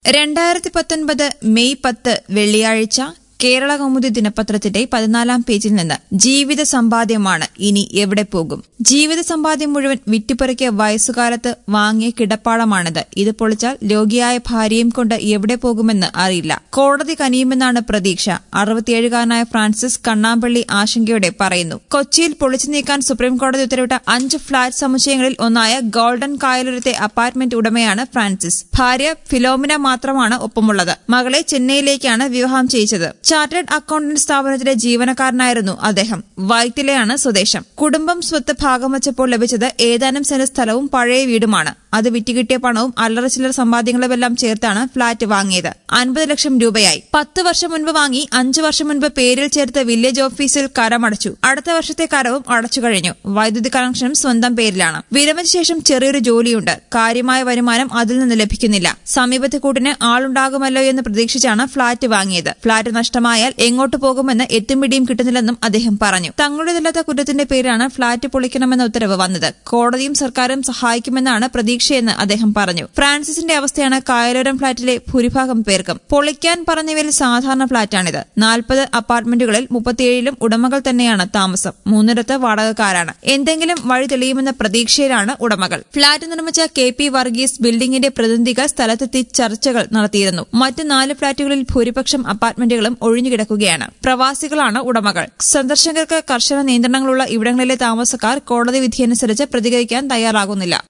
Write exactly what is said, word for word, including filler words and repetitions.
രണ്ടായിരത്തി പത്തൊൻപത് മെയ് പത്ത് വെള്ളിയാഴ്ച കേരള കൗമുദി ദിനപത്രത്തിന്റെ പതിനാലാം പേജിൽ നിന്ന് ജീവിത സമ്പാദ്യമാണ് ഇനി എവിടെ പോകും. ജീവിത സമ്പാദ്യം മുഴുവൻ വിറ്റുപെറുക്കിയ വയസ്സുകാലത്ത് വാങ്ങിയ കിടപ്പാടമാണിത്. ഇത് പൊളിച്ചാൽ രോഗിയായ ഭാര്യയും കൊണ്ട് എവിടെ പോകുമെന്ന് അറിയില്ല. കോടതി കനിയുമെന്നാണ് പ്രതീക്ഷ. അറുപത്തിയേഴുകാരനായ ഫ്രാൻസിസ് കണ്ണാമ്പള്ളി ആശങ്കയോടെ പറയുന്നു. കൊച്ചിയിൽ പൊളിച്ചു നീക്കാൻ സുപ്രീംകോടതി ഉത്തരവിട്ട അഞ്ച് ഫ്ളാറ്റ് സമുച്ചയങ്ങളിൽ ഒന്നായ ഗോൾഡൻ കായലൂരത്തെ അപ്പാർട്ട്മെന്റ് ഉടമയാണ് ഫ്രാൻസിസ്. ഭാര്യ ഫിലോമിന മാത്രമാണ് ഒപ്പമുള്ളത്. മകളെ ചെന്നൈയിലേക്കാണ് വിവാഹം ചെയ്യിച്ചത്. ചാർട്ടേഡ് അക്കൌണ്ടന്റ് സ്ഥാപനത്തിലെ ജീവനക്കാരനായിരുന്നു അദ്ദേഹം. വൈറ്റിലെയാണ് സ്വദേശം. കുടുംബം സ്വത്ത് ഭാഗം വച്ചപ്പോൾ ലഭിച്ചത് ഏതാനും സെന്റ് സ്ഥലവും പഴയ വീടുമാണ്. അത് വിറ്റുകിട്ടിയ പണവും അല്ലറ ചില്ലറ സമ്പാദ്യങ്ങളുമെല്ലാം ചേർത്താണ് ഫ്ളാറ്റ് വാങ്ങിയത്. അൻപത് ലക്ഷം രൂപയായി. പത്ത് വർഷം മുൻപ് വാങ്ങി അഞ്ചു വർഷം മുൻപ് പേരിൽ ചേർത്ത് വില്ലേജ് ഓഫീസിൽ കരമടച്ചു. അടുത്ത വർഷത്തെ കരവും അടച്ചു കഴിഞ്ഞു. വൈദ്യുതി കണക്ഷനും സ്വന്തം പേരിലാണ്. വിരമിച്ച ശേഷം ചെറിയൊരു ജോലിയുണ്ട്. കാര്യമായ വരുമാനം അതിൽ നിന്ന് ലഭിക്കുന്നില്ല. സമീപത്തെ കൂട്ടിന് ആളുണ്ടാകുമല്ലോ എന്ന് പ്രതീക്ഷിച്ചാണ് ഫ്ളാറ്റ് വാങ്ങിയത്. ഫ്ളാറ്റ് നഷ്ടമായാൽ എങ്ങോട്ട് പോകുമെന്ന് എത്തുംപിടിയും കിട്ടുന്നില്ലെന്നും അദ്ദേഹം പറഞ്ഞു. തങ്ങളുടേതല്ലാത്ത കുറ്റത്തിന്റെ പേരിലാണ് ഫ്ളാറ്റ് പൊളിക്കണമെന്ന ഉത്തരവ് വന്നത്. കോടതിയും സർക്കാരും സഹായിക്കുമെന്നാണ് പ്രതീക്ഷയെന്ന് അദ്ദേഹം പറഞ്ഞു. ഫ്രാൻസിസിന്റെ അവസ്ഥയാണ് കായലോരം ഫ്ളാറ്റിലെ ഭൂരിഭാഗം പേർക്കും. പൊളിക്കാൻ പറഞ്ഞവരിൽ സാധാരണ ഫ്ളാറ്റാണിത്. നാൽപ്പത് അപ്പാർട്ട്മെന്റുകളിൽ മുപ്പത്തിയേഴിലും ഉടമകൾ തന്നെയാണ് താമസം. മൂന്നിടത്ത് വാടകക്കാരാണ്. എന്തെങ്കിലും വഴി തെളിയുമെന്ന പ്രതീക്ഷയിലാണ് ഉടമകൾ. ഫ്ളാറ്റ് നിർമ്മിച്ച കെ പി വർഗീസ് ബിൽഡിംഗിന്റെ പ്രതിനിധികൾ സ്ഥലത്തെത്തി ചർച്ചകൾ നടത്തിയിരുന്നു. മറ്റ് നാല് ഫ്ളാറ്റുകളിൽ ഭൂരിപക്ഷം അപ്പാർട്ട്മെന്റുകളും ഒഴിഞ്ഞുകിടക്കുകയാണ്. പ്രവാസികളാണ് ഉടമകൾ. സന്ദർശകർക്ക് കർശന നിയന്ത്രണങ്ങളുള്ള ഇവിടങ്ങളിലെ താമസക്കാർ കോടതി വിധിയനുസരിച്ച് പ്രതികരിക്കാൻ തയ്യാറാകുന്നില്ല.